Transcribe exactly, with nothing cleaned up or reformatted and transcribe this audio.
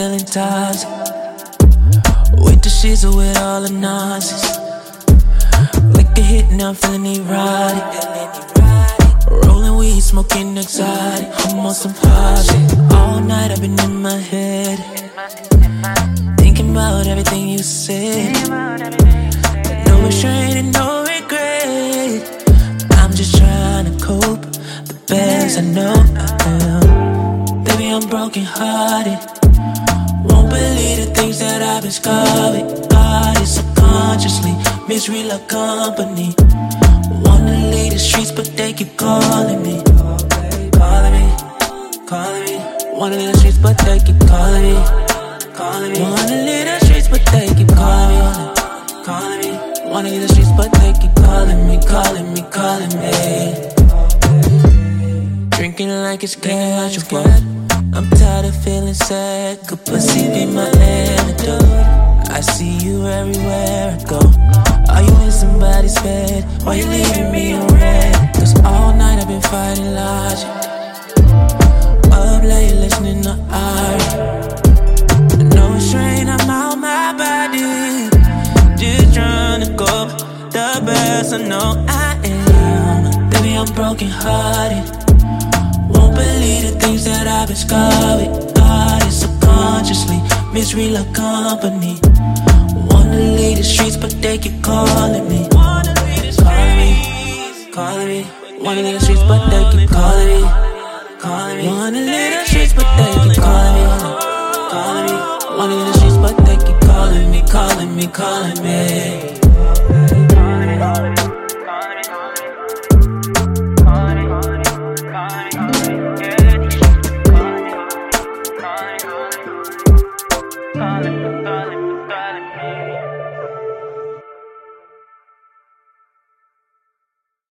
feeling toxic. With the shizzle with all the nonsense. Like a hit, now I'm feeling erotic. Rolling weed, smoking exotic. I'm on some hot shit. All night I've been in my head, thinking about everything you said. No restraint and no regret. I'm just trying to cope the best I know I am. Baby, I'm broken hearted. Won't believe the things that I've been scarred with. God is subconsciously misread our company. Wanna leave the streets, but they keep calling me. Calling me, calling me. Wanna leave the streets, but they keep calling me. Calling me. Wanna leave the streets, but they keep calling me. Calling me. Wanna leave the streets, but they keep calling me, calling me, calling me. Drinking like it's casual. I'm tired of feeling sad. Good pussy be my antidote. I see you everywhere I go. Are you in somebody's bed? Why you leaving me on red? Cause all night I've been fighting logic. Up late listening to art. No restraint, I'm out my body. Just trying to go the best I know I am. Baby, I'm broken hearted. Won't believe the things that I've been scarred with. God is subconsciously misread our company. Wanna leave the streets, but they keep calling me. Calling me, calling me. Wanna leave the streets, but they keep calling me. Calling me. Wanna leave the streets, but they keep calling me. Calling me. Wanna leave the streets, but they keep calling me, calling me, calling me.